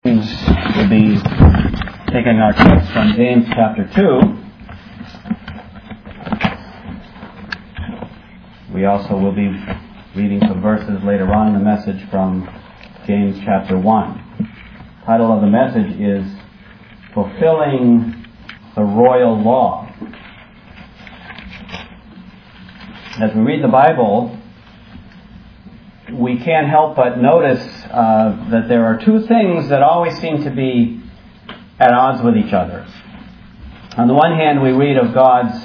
We'll be taking our text from James chapter 2. We also will be reading some verses later on in the message from James chapter 1. The title of the message is Fulfilling the Royal Law. As we read the Bible, we can't help but notice that there are two things that always seem to be at odds with each other. On the one hand, we read of God's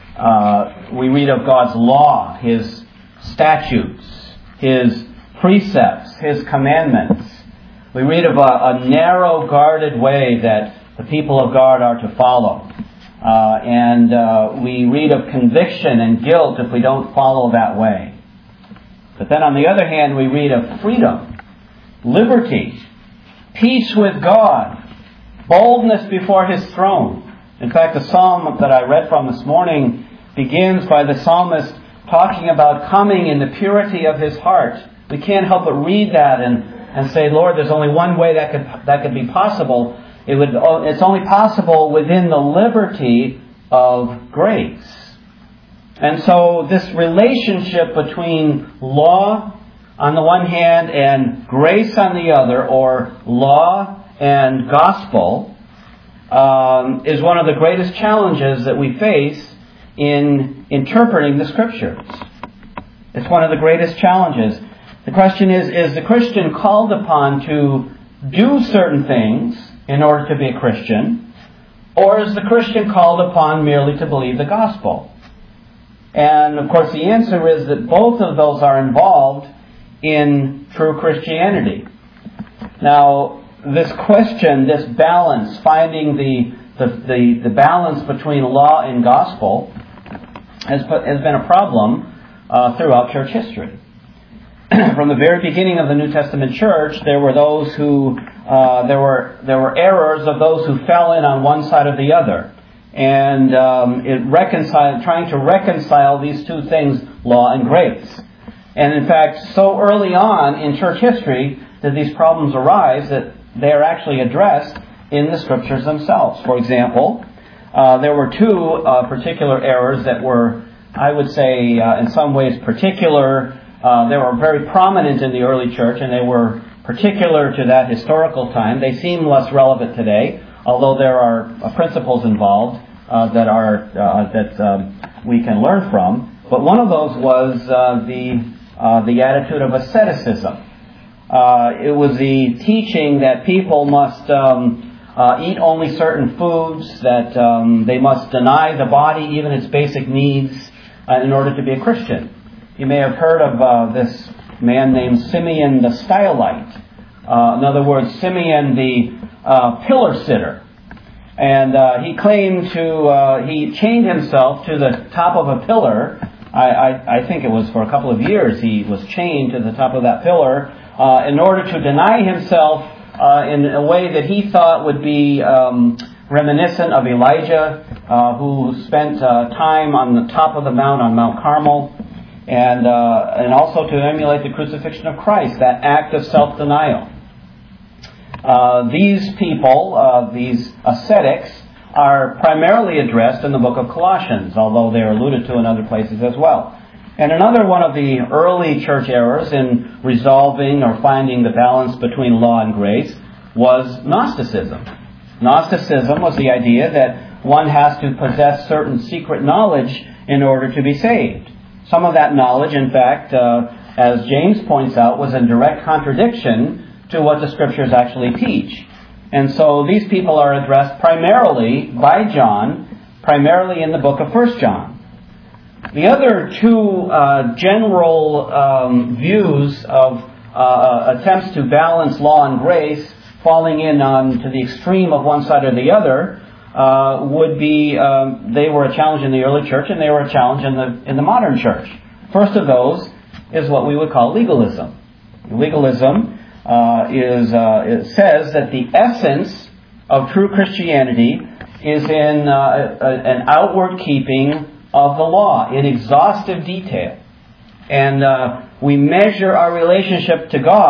law, His statutes, His precepts, His commandments. We read of a narrow, guarded way that the people of God are to follow. And we read of conviction and guilt if we don't follow that way. But then on the other hand, we read of freedom, liberty, peace with God, boldness before His throne. In fact, the psalm that I read from this morning begins by the psalmist talking about coming in the purity of his heart. We can't help but read that and say, Lord, there's only one way that could be possible. It's only possible within the liberty of grace. And so this relationship between law on the one hand and grace on the other, or law and gospel, is one of the greatest challenges that we face in interpreting the Scriptures. It's one of the greatest challenges. The question is the Christian called upon to do certain things in order to be a Christian, or is the Christian called upon merely to believe the gospel? And, of course, the answer is that both of those are involved in true Christianity. Now, this question, this balance, finding the balance between law and gospel has been a problem throughout church history. From the very beginning of the New Testament church, there were those who there were errors of those who fell in on one side or the other. And trying to reconcile these two things, law and grace. And in fact, so early on in church history did these problems arise that they are actually addressed in the Scriptures themselves. For example, there were two particular errors that were, I would say, in some ways particular. They were very prominent in the early church, and they were particular to that historical time. They seem less relevant today, although there are principles involved that we can learn from. But one of those was the attitude of asceticism. It was the teaching that people must eat only certain foods, that they must deny the body even its basic needs in order to be a Christian. You may have heard of this man named Simeon the Stylite. In other words, Simeon the pillar sitter. And he claimed he chained himself to the top of a pillar. I think it was for a couple of years he was chained to the top of that pillar in order to deny himself in a way that he thought would be reminiscent of Elijah, who spent time on the top of the mount on Mount Carmel, and also to emulate the crucifixion of Christ, that act of self-denial. These people, these ascetics, are primarily addressed in the book of Colossians, although they are alluded to in other places as well. And another one of the early church errors in resolving or finding the balance between law and grace was Gnosticism. Gnosticism was the idea that one has to possess certain secret knowledge in order to be saved. Some of that knowledge, in fact, as James points out, was in direct contradiction to what the Scriptures actually teach. And so these people are addressed primarily by John, primarily in the book of 1 John. The other two general views of attempts to balance law and grace, falling in to the extreme of one side or the other, would be they were a challenge in the early church and they were a challenge in the modern church. First of those is what we would call legalism. Legalism it says that the essence of true Christianity is in an outward keeping of the law in exhaustive detail. And we measure our relationship to God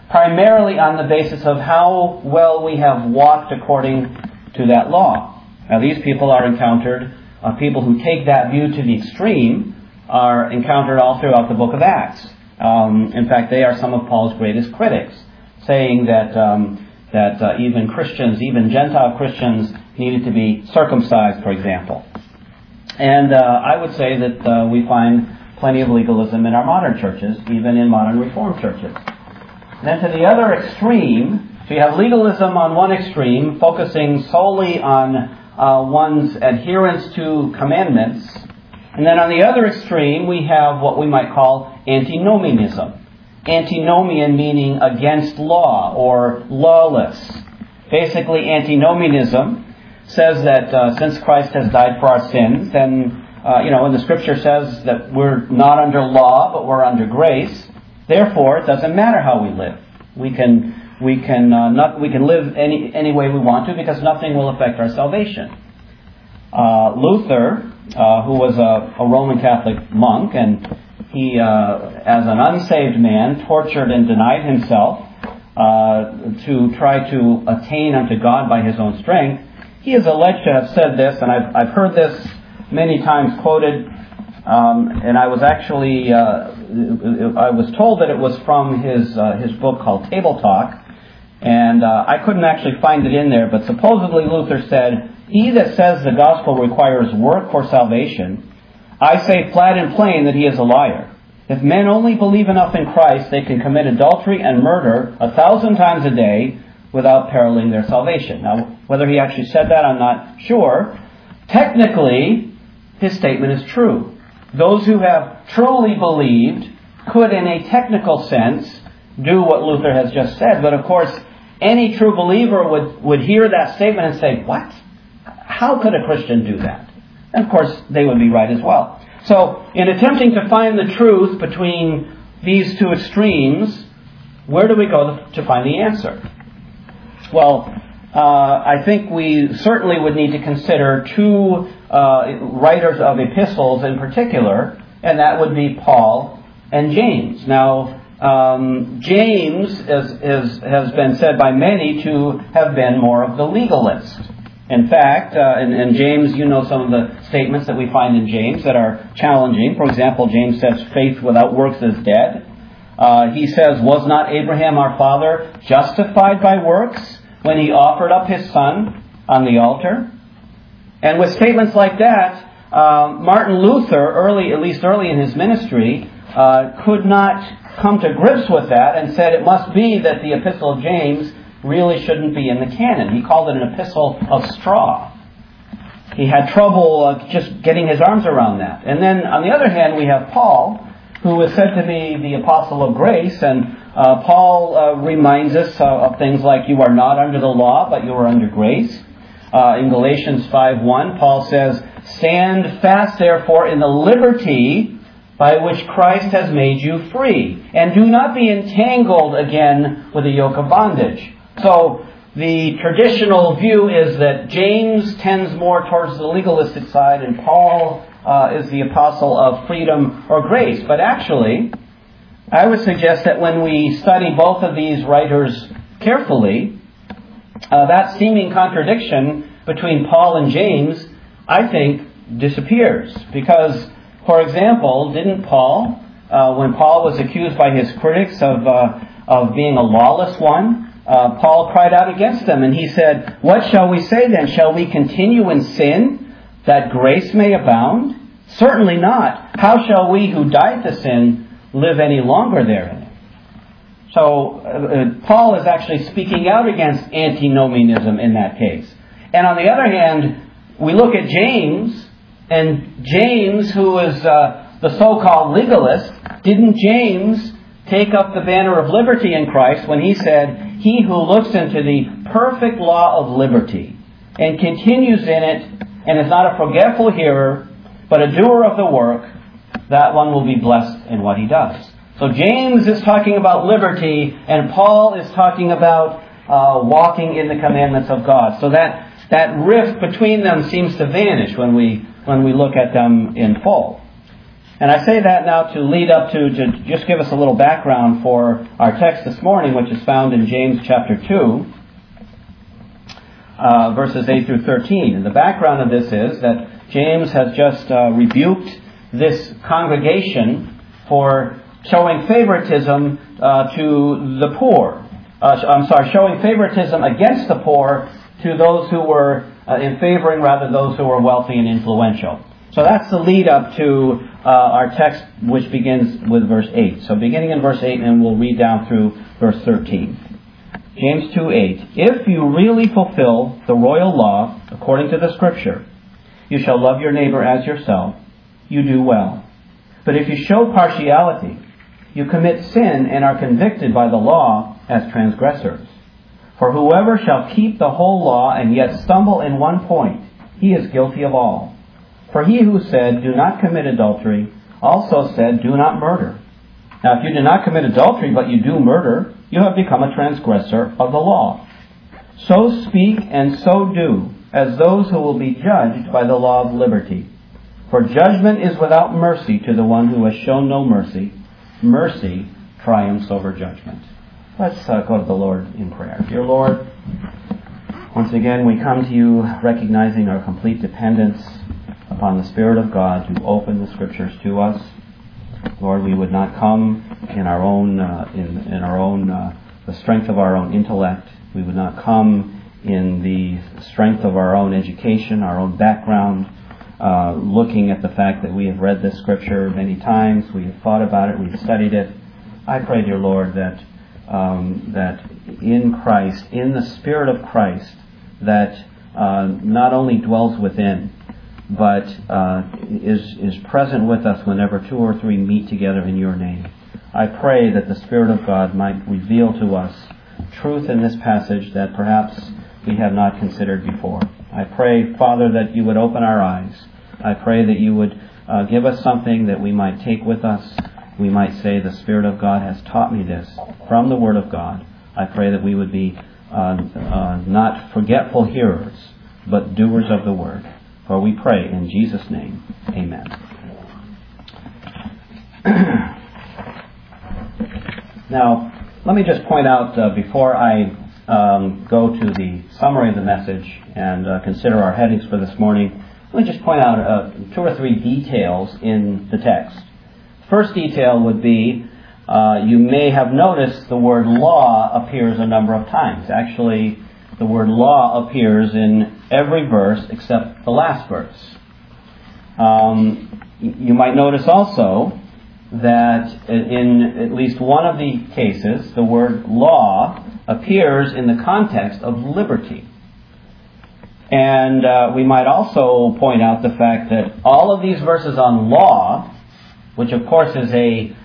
primarily on the basis of how well we have walked according to that law. Now, these people are encountered, people who take that view to the extreme are encountered all throughout the book of Acts. In fact, they are some of Paul's greatest critics, saying that even Christians, even Gentile Christians, needed to be circumcised, for example. And I would say that we find plenty of legalism in our modern churches, even in modern Reformed churches. Then to the other extreme, so you have legalism on one extreme, focusing solely on one's adherence to commandments. And then on the other extreme, we have what we might call antinomianism. Antinomian meaning against law or lawless. Basically, antinomianism says that since Christ has died for our sins, then, and the Scripture says that we're not under law, but we're under grace. Therefore, it doesn't matter how we live. We can live any way we want to because nothing will affect our salvation. Luther, who was a Roman Catholic monk, and he, as an unsaved man, tortured and denied himself to try to attain unto God by his own strength. He is alleged to have said this, and I've heard this many times quoted, and I was actually I was told that it was from his book called Table Talk, and I couldn't actually find it in there, but supposedly Luther said, "He that says the gospel requires work for salvation, I say flat and plain that he is a liar. If men only believe enough in Christ, they can commit adultery and murder 1,000 times a day without periling their salvation." Now, whether he actually said that, I'm not sure. Technically, his statement is true. Those who have truly believed could, in a technical sense, do what Luther has just said. But of course, any true believer would hear that statement and say, "What? How could a Christian do that?" And of course, they would be right as well. So, in attempting to find the truth between these two extremes, where do we go to find the answer? Well, I think we certainly would need to consider two writers of epistles in particular, and that would be Paul and James. Now, James has been said by many to have been more of the legalist. In fact, in James, you know some of the statements that we find in James that are challenging. For example, James says faith without works is dead. He says, "Was not Abraham our father justified by works when he offered up his son on the altar?" And with statements like that, Martin Luther, at least early in his ministry, could not come to grips with that and said it must be that the Epistle of James really shouldn't be in the canon. He called it an epistle of straw. He had trouble just getting his arms around that. And then, on the other hand, we have Paul, who is said to be the apostle of grace, and Paul reminds us of things like, "You are not under the law, but you are under grace." In Galatians 5:1, Paul says, "Stand fast, therefore, in the liberty by which Christ has made you free, and do not be entangled again with a yoke of bondage." So the traditional view is that James tends more towards the legalistic side, and Paul is the apostle of freedom or grace. But actually, I would suggest that when we study both of these writers carefully, that seeming contradiction between Paul and James, I think, disappears. Because, for example, didn't Paul, when Paul was accused by his critics of being a lawless one, Paul cried out against them, and he said, "What shall we say then? Shall we continue in sin, that grace may abound? Certainly not. How shall we who died to sin live any longer therein?" So Paul is actually speaking out against antinomianism in that case. And on the other hand, we look at James, and James, who is the so-called legalist, didn't James take up the banner of liberty in Christ when he said, "He who looks into the perfect law of liberty and continues in it and is not a forgetful hearer, but a doer of the work, that one will be blessed in what he does." So James is talking about liberty, and Paul is talking about walking in the commandments of God. So that rift between them seems to vanish when we look at them in full. And I say that now to lead up to just give us a little background for our text this morning, which is found in James chapter 2, verses 8 through 13. And the background of this is that James has just rebuked this congregation for showing favoritism to the poor. Showing favoritism against the poor to those who were in favoring rather those who were wealthy and influential. So that's the lead up to our text, which begins with verse 8. So beginning in verse 8, and we'll read down through verse 13. James 2:8. If you really fulfill the royal law according to the Scripture, you shall love your neighbor as yourself, you do well. But if you show partiality, you commit sin and are convicted by the law as transgressors. For whoever shall keep the whole law and yet stumble in one point, he is guilty of all. For he who said, do not commit adultery, also said, do not murder. Now if you do not commit adultery, but you do murder, you have become a transgressor of the law. So speak and so do, as those who will be judged by the law of liberty. For judgment is without mercy to the one who has shown no mercy. Mercy triumphs over judgment. Let's go to the Lord in prayer. Dear Lord, once again we come to you recognizing our complete dependence upon the Spirit of God to open the Scriptures to us. Lord, we would not come in our own, the strength of our own intellect. We would not come in the strength of our own education, our own background, looking at the fact that we have read this Scripture many times, we have thought about it, we've studied it. I pray, dear Lord, that in Christ, in the Spirit of Christ, that not only dwells within, but is present with us whenever two or three meet together in your name. I pray that the Spirit of God might reveal to us truth in this passage that perhaps we have not considered before. I pray, Father, that you would open our eyes. I pray that you would give us something that we might take with us. We might say, the Spirit of God has taught me this from the Word of God. I pray that we would be not forgetful hearers, but doers of the Word. For we pray in Jesus' name. Amen. Now, let me just point out before I go to the summary of the message and consider our headings for this morning, let me just point out two or three details in the text. First detail would be, you may have noticed the word law appears a number of times. Actually, the word law appears in every verse except the last verse. You might notice also that in at least one of the cases, the word law appears in the context of liberty. And we might also point out the fact that all of these verses on law, which of course is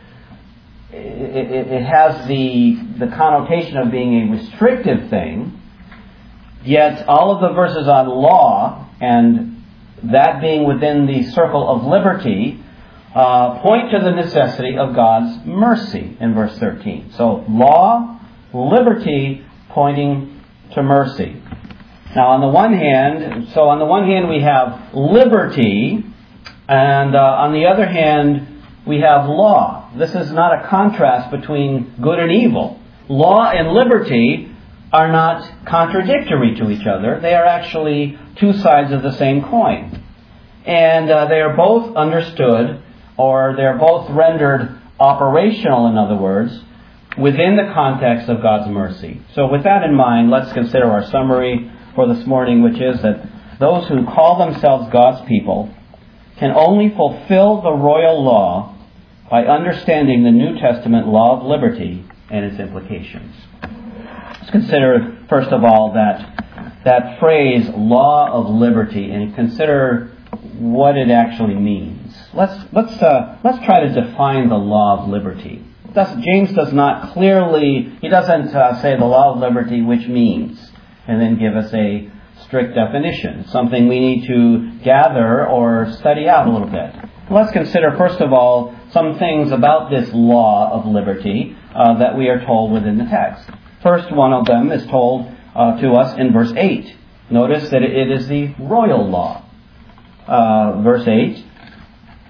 it has the connotation of being a restrictive thing, yet all of the verses on law, and that being within the circle of liberty, point to the necessity of God's mercy in verse 13. So law, liberty, pointing to mercy. Now on the one hand we have liberty, and on the other hand we have law. This is not a contrast between good and evil. Law and liberty are not contradictory to each other. They are actually two sides of the same coin. And they are both understood, or they're both rendered operational, in other words, within the context of God's mercy. So with that in mind, let's consider our summary for this morning, which is that those who call themselves God's people can only fulfill the royal law by understanding the New Testament law of liberty and its implications. Let's consider, first of all, that phrase, law of liberty, and consider what it actually means. Let's try to define the law of liberty. James does not clearly, he doesn't say the law of liberty, which means, and then give us a strict definition. It's something we need to gather or study out a little bit. Let's consider, first of all, some things about this law of liberty that we are told within the text. First one of them is told to us in verse 8. Notice that it is the royal law. Verse 8,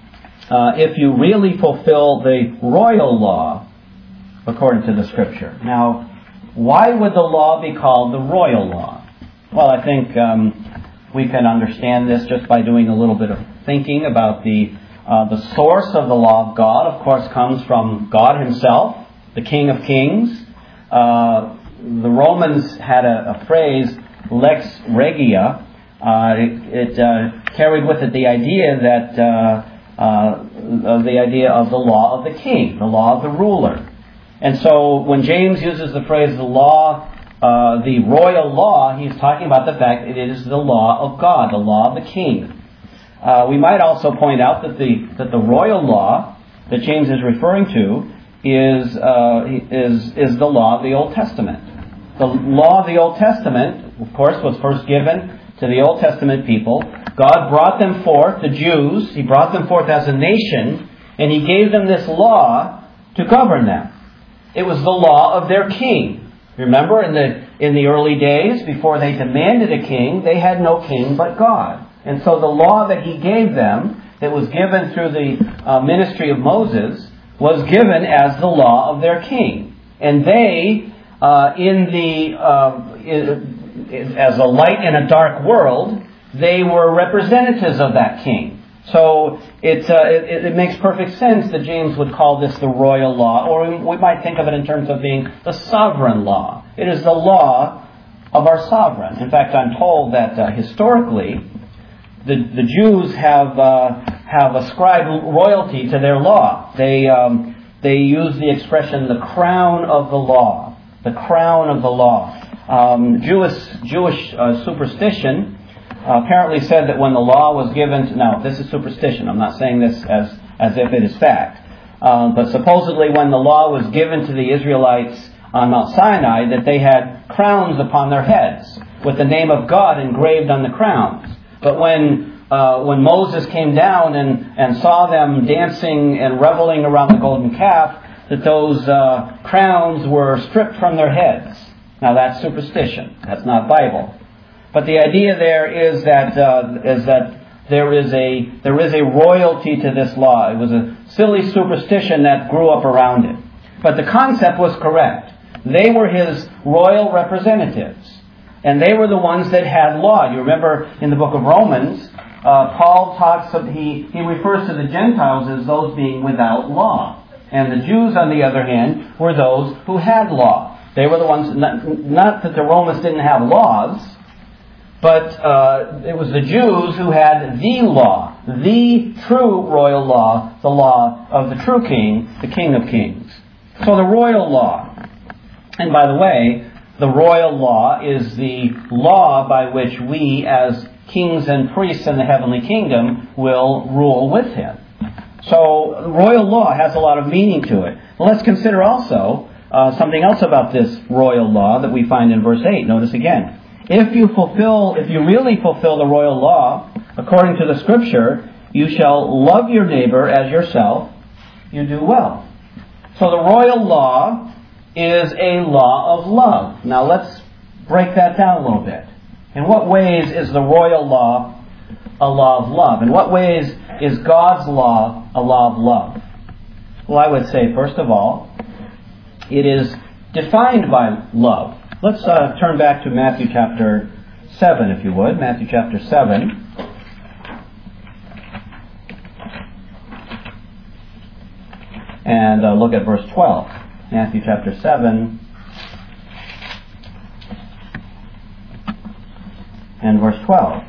if you really fulfill the royal law according to the Scripture. Now, why would the law be called the royal law? Well, I think we can understand this just by doing a little bit of thinking about the source of the law of God. Of course, comes from God Himself, the King of Kings. The Romans had a phrase, lex regia. It carried with it the idea of the law of the king, the law of the ruler. And so when James uses the phrase the royal law, he's talking about the fact that it is the law of God, the law of the king. We might also point out that the royal law that James is referring to is the law of the Old Testament. The law of the Old Testament, of course, was first given to the Old Testament people. God brought them forth, the Jews. He brought them forth as a nation, and He gave them this law to govern them. It was the law of their king. Remember, in the early days, before they demanded a king, they had no king but God. And so the law that He gave them, that was given through the ministry of Moses, was given as the law of their king. And they, as a light in a dark world, they were representatives of that king. So it makes perfect sense that James would call this the royal law, or we might think of it in terms of being the sovereign law. It is the law of our sovereign. In fact, I'm told that historically, the Jews have ascribed royalty to their law. They use the expression "the crown of the law," the crown of the law. Jewish superstition apparently said that when the law was given to... Now, this is superstition. I'm not saying this as if it is fact. But supposedly when the law was given to the Israelites on Mount Sinai, that they had crowns upon their heads with the name of God engraved on the crowns. But when Moses came down and saw them dancing and reveling around the golden calf, that those crowns were stripped from their heads. Now that's superstition. That's not Bible. But the idea there is that there is a royalty to this law. It was a silly superstition that grew up around it. But the concept was correct. They were His royal representatives. And they were the ones that had law. You remember in the book of Romans, Paul he refers to the Gentiles as those being without law. And the Jews, on the other hand, were those who had law. They were the ones, not that the Romans didn't have laws, but it was the Jews who had the law, the true royal law, the law of the true king, the King of Kings. So the royal law. And by the way, the royal law is the law by which we as kings and priests in the heavenly kingdom will rule with Him. So royal law has a lot of meaning to it. Well, let's consider also something else about this royal law that we find in verse 8. Notice again. If you really fulfill the royal law, according to the Scripture, you shall love your neighbor as yourself, you do well. So the royal law is a law of love. Now let's break that down a little bit. In what ways is the royal law a law of love? In what ways is God's law a law of love? Well, I would say, first of all, it is defined by love. Let's turn back to Matthew chapter 7, if you would. Matthew chapter 7. And look at verse 12. Matthew chapter 7 and verse 12.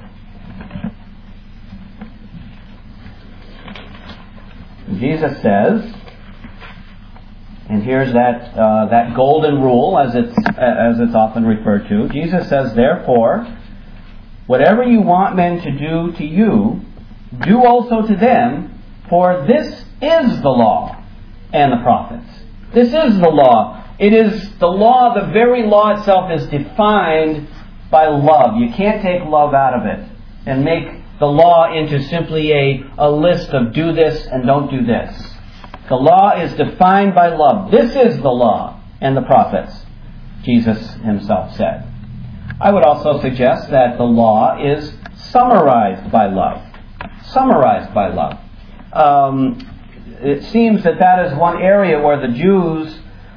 Jesus says, and here's that golden rule as it's often referred to. Jesus says, therefore, whatever you want men to do to you, do also to them, for this is the law and the prophets. This is the law. It is the law, the very law itself is defined by love. You can't take love out of it and make the law into simply a list of do this and don't do this. The law is defined by love. This is the law and the prophets, Jesus Himself said. I would also suggest that the law is summarized by love. Summarized by love. it seems that is one area where the Jews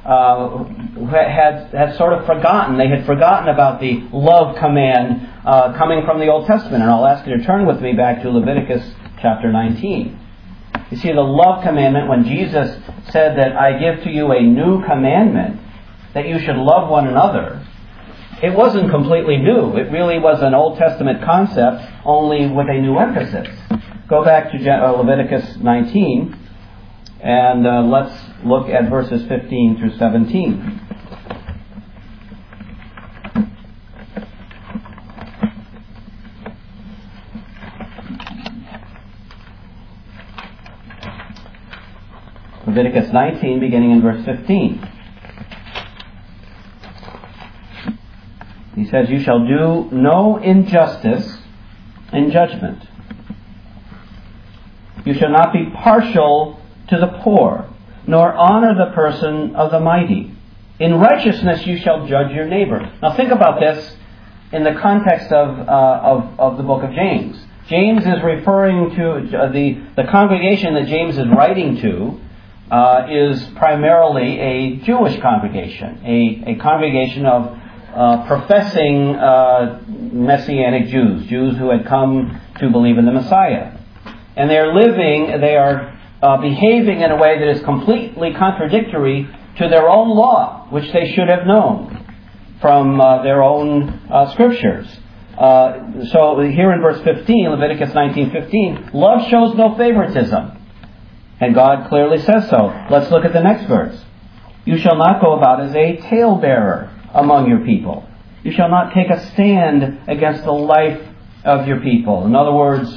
had sort of forgotten. They had forgotten about the love command coming from the Old Testament. And I'll ask you to turn with me back to Leviticus chapter 19. You see, the love commandment, when Jesus said that I give to you a new commandment, that you should love one another, it wasn't completely new. It really was an Old Testament concept, only with a new emphasis. Go back to Leviticus 19, and let's look at verses 15 through 17. Leviticus 19, beginning in verse 15. He says, you shall do no injustice in judgment. You shall not be partial to the poor, nor honor the person of the mighty. In righteousness you shall judge your neighbor. Now think about this in the context of the book of James. James is referring to the congregation that James is writing to is primarily a Jewish congregation, a congregation of professing Messianic Jews who had come to believe in the Messiah. And they are behaving in a way that is completely contradictory to their own law, which they should have known from their own scriptures. So here in verse 15, Leviticus 19:15, love shows no favoritism. And God clearly says so. Let's look at the next verse. You shall not go about as a talebearer among your people. You shall not take a stand against the life of your people. In other words,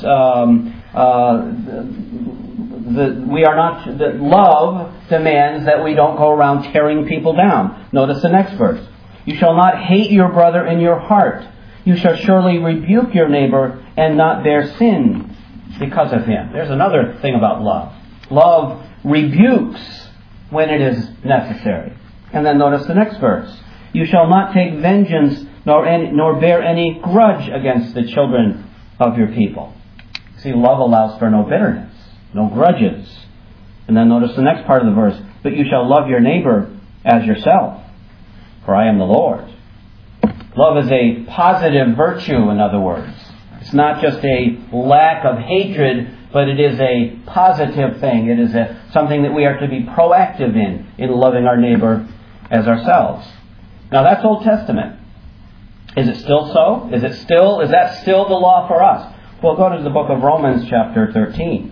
love demands that we don't go around tearing people down. Notice the next verse. You shall not hate your brother in your heart. You shall surely rebuke your neighbor and not bear sin because of him. There's another thing about love. Love rebukes when it is necessary. And then notice the next verse. You shall not take vengeance nor bear any grudge against the children of your people. See, love allows for no bitterness, no grudges. And then notice the next part of the verse. But you shall love your neighbor as yourself, for I am the Lord. Love is a positive virtue, in other words. It's not just a lack of hatred, but it is a positive thing. It is something that we are to be proactive in loving our neighbor as ourselves. Now that's Old Testament. Is it still so? Is that still the law for us? Well, go to the book of Romans chapter 13.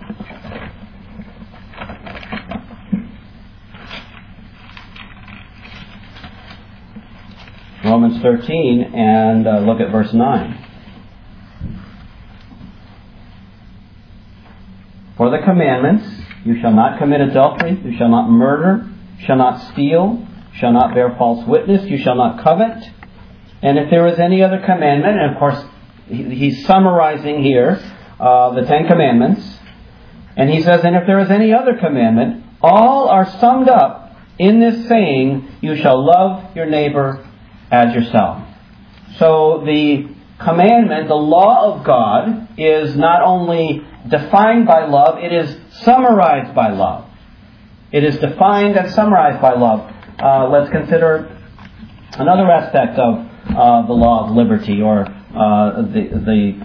Romans 13 and look at verse 9. For the commandments, you shall not commit adultery, you shall not murder, you shall not steal, you shall not bear false witness, you shall not covet. And if there is any other commandment, and of course he's summarizing here the Ten Commandments, and he says, and if there is any other commandment, all are summed up in this saying, you shall love your neighbor as yourself. So the commandment, the law of God, is not only defined by love, it is summarized by love. It is defined and summarized by love. Let's consider another aspect of the law of liberty, or the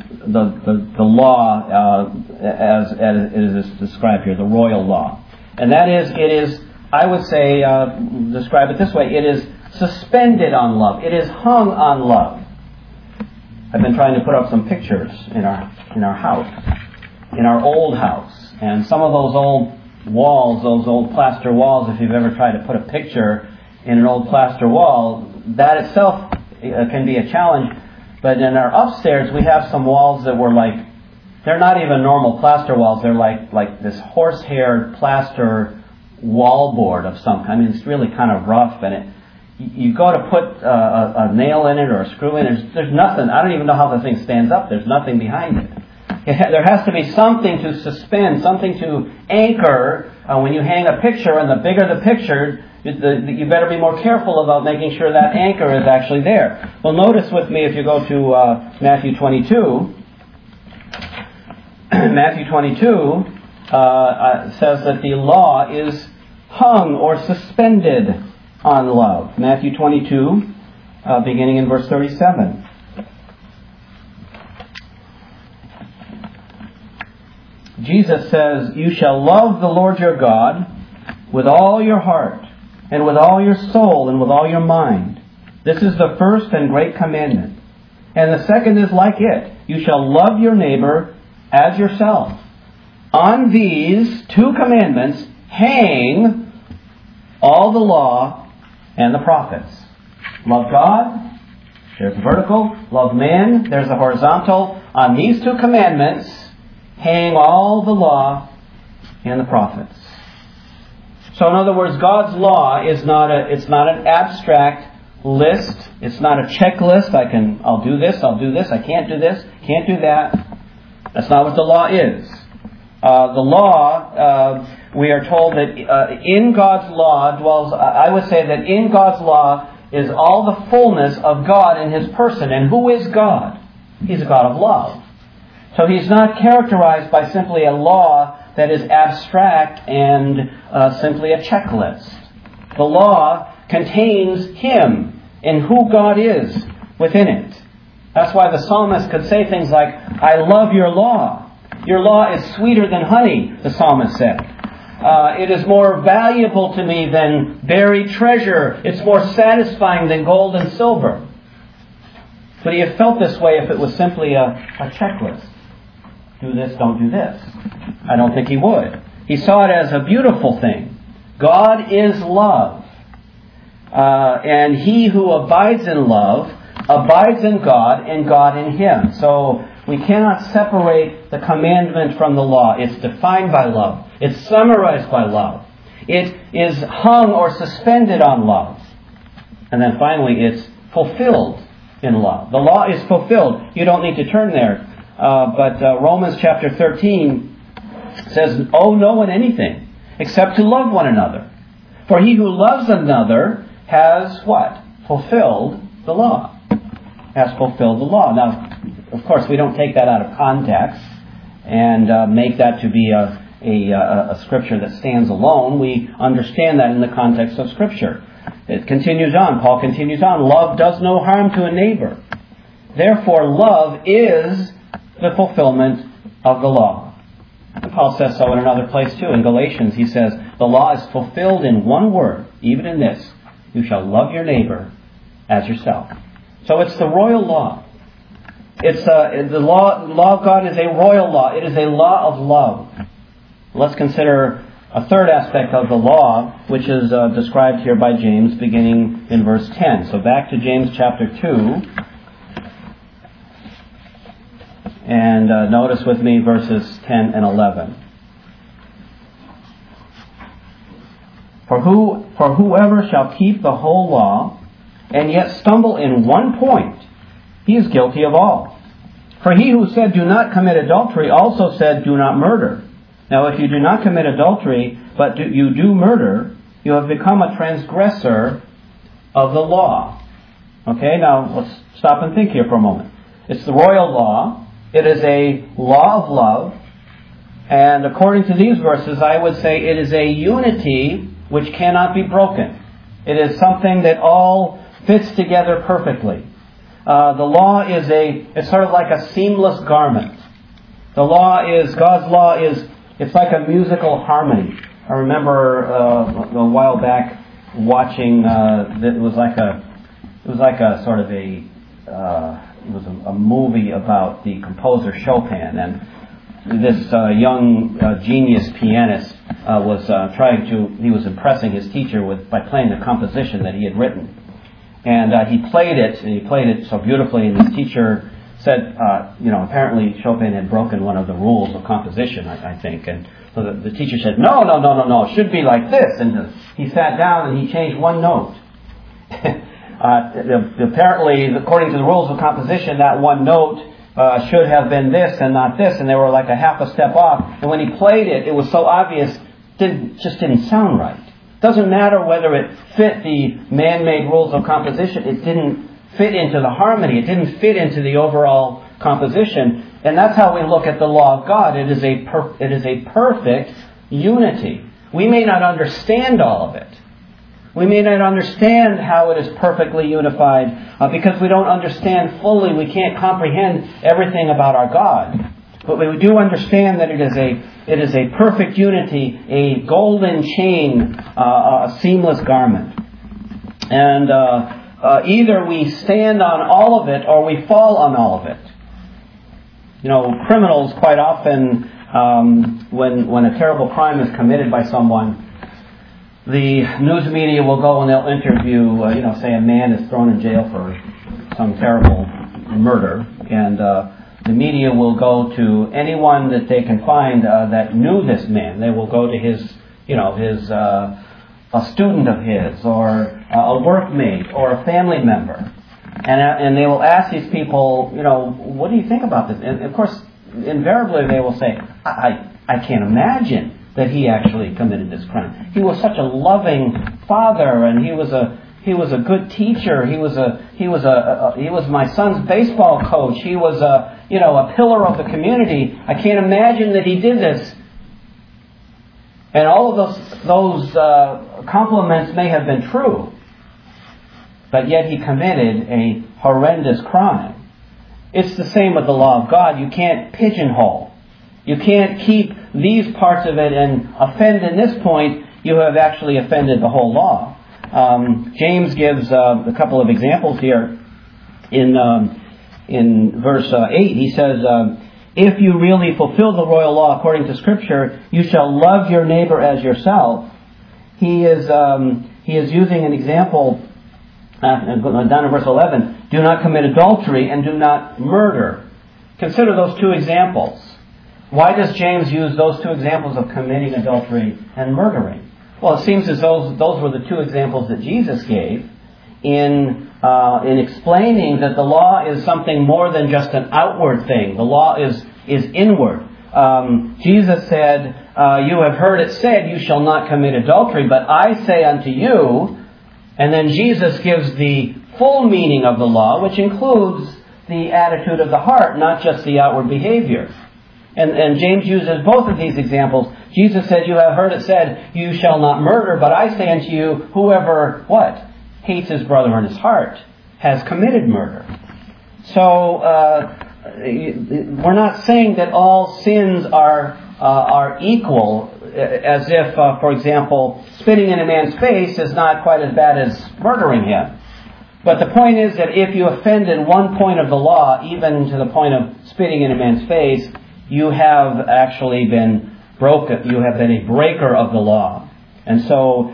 law as it is described here, the royal law. And that is, it is, I would say, describe it this way, it is suspended on love. It is hung on love. I've been trying to put up some pictures in our house, in our old house. And some of those old walls, those old plaster walls, if you've ever tried to put a picture in an old plaster wall, that itself can be a challenge. But in our upstairs, we have some walls that were like, they're not even normal plaster walls. They're like this horsehair plaster wallboard of some kind. I mean, it's really kind of rough, and you go to put a nail in it or a screw in it, there's nothing. I don't even know how the thing stands up. There's nothing behind it. There has to be something to suspend, something to anchor. When you hang a picture, and the bigger the picture, you better be more careful about making sure that anchor is actually there. Well, notice with me, if you go to Matthew 22, Matthew 22, says that the law is hung or suspended on love. Matthew 22, beginning in verse 37. Jesus says, "You shall love the Lord your God with all your heart, and with all your soul, and with all your mind. This is the first and great commandment. And the second is like it. You shall love your neighbor as yourself. On these two commandments hang all the law and the prophets." Love God, there's the vertical. Love man, there's the horizontal. On these two commandments hang all the law and the prophets. So in other words, God's law is not an abstract list. It's not a checklist. I'll do this, I can't do this, can't do that. That's not what the law is. The law, we are told that in God's law dwells, I would say that in God's law is all the fullness of God in His person. And who is God? He's a God of love. So He's not characterized by simply a law that is abstract and simply a checklist. The law contains Him and who God is within it. That's why the psalmist could say things like, "I love your law. Your law is sweeter than honey," the psalmist said. "It is more valuable to me than buried treasure. It's more satisfying than gold and silver." But he have felt this way if it was simply a checklist. Do this, don't do this. I don't think he would. He saw it as a beautiful thing. God is love. And he who abides in love abides in God and God in him. So we cannot separate the commandment from the law. It's defined by love. It's summarized by love. It is hung or suspended on love. And then finally, it's fulfilled in love. The law is fulfilled. You don't need to turn there. But Romans chapter 13 says, "Owe no one anything except to love one another. For he who loves another has" what? Fulfilled the law. Has fulfilled the law. Now, of course, we don't take that out of context and make that to be a scripture that stands alone. We understand that in the context of Scripture. It continues on. Paul continues on. "Love does no harm to a neighbor. Therefore, love is the fulfillment of the law." And Paul says so in another place too. In Galatians, he says, "The law is fulfilled in one word, even in this: you shall love your neighbor as yourself." So it's the royal law. It's the law of God is a royal law. It is a law of love. Let's consider a third aspect of the law, which is described here by James, beginning in verse 10. So back to James chapter 2. And notice with me verses 10 and 11. For whoever shall keep the whole law, and yet stumble in one point, he is guilty of all. For he who said, "Do not commit adultery," also said, "Do not murder." Now if you do not commit adultery, but you do murder, you have become a transgressor of the law. Okay, now let's stop and think here for a moment. It's the royal law. It is a law of love. And according to these verses, I would say it is a unity which cannot be broken. It is something that all fits together perfectly. The law it's sort of like a seamless garment. The law is, God's law is, it's like a musical harmony. I remember a while back watching, it was like a sort of a movie about the composer Chopin, and this young genius pianist he was impressing his teacher by playing the composition that he had written. And he played it so beautifully, and his teacher said, apparently Chopin had broken one of the rules of composition, I think. And so the teacher said, no, it should be like this. And he sat down and he changed one note. Apparently, according to the rules of composition, that one note should have been this and not this, and they were like a half a step off. And when he played it, it was so obvious, just didn't sound right. Doesn't matter whether it fit the man-made rules of composition, it didn't fit into the harmony. It didn't fit into the overall composition. And that's how we look at the law of God. It is a perfect unity. We may not understand all of it. We may not understand how it is perfectly unified because we don't understand fully. We can't comprehend everything about our God. But we do understand that it is a perfect unity, a golden chain, a seamless garment. And either we stand on all of it or we fall on all of it. You know, criminals quite often, when a terrible crime is committed by someone, the news media will go and they'll interview, say a man is thrown in jail for some terrible murder, and the media will go to anyone that they can find that knew this man. They will go to his a student of his, or a workmate, or a family member, and they will ask these people, what do you think about this? And of course, invariably they will say, I can't imagine that he actually committed this crime. He was such a loving father, and he was a good teacher. He was my son's baseball coach. He was a pillar of the community. I can't imagine that he did this. And all of those compliments may have been true, but yet he committed a horrendous crime. It's the same with the law of God. You can't pigeonhole. You can't keep these parts of it and offend in this point. You have actually offended the whole law. James gives a couple of examples here. In verse 8, he says, if you really fulfill the royal law according to Scripture, you shall love your neighbor as yourself. He is using an example down in verse 11. Do not commit adultery and do not murder. Consider those two examples. Why does James use those two examples of committing adultery and murdering? Well, it seems as though those were the two examples that Jesus gave in explaining that the law is something more than just an outward thing. The law is inward. Jesus said, you have heard it said, you shall not commit adultery, but I say unto you, and then Jesus gives the full meaning of the law, which includes the attitude of the heart, not just the outward behavior. And James uses both of these examples. Jesus said, you have heard it said, you shall not murder, but I say unto you, whoever, what? Hates his brother in his heart has committed murder. So, we're not saying that all sins are equal, as if, for example, spitting in a man's face is not quite as bad as murdering him. But the point is that if you offend in one point of the law, even to the point of spitting in a man's face, you have actually been broken. You have been a breaker of the law. And so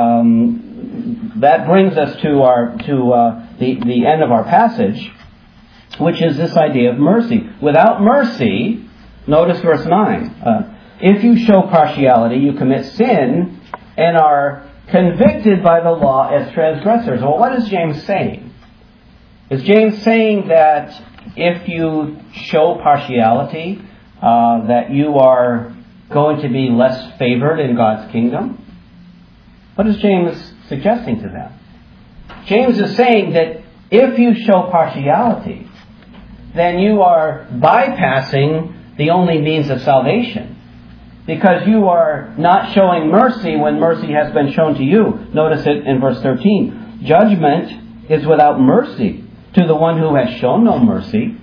that brings us to the end of our passage, which is this idea of mercy. Without mercy, notice verse 9. If you show partiality, you commit sin and are convicted by the law as transgressors. Well, what is James saying? Is James saying that if you show partiality, that you are going to be less favored in God's kingdom? What is James suggesting to them? James is saying that if you show partiality, then you are bypassing the only means of salvation, because you are not showing mercy when mercy has been shown to you. Notice it in verse 13. Judgment is without mercy to the one who has shown no mercy.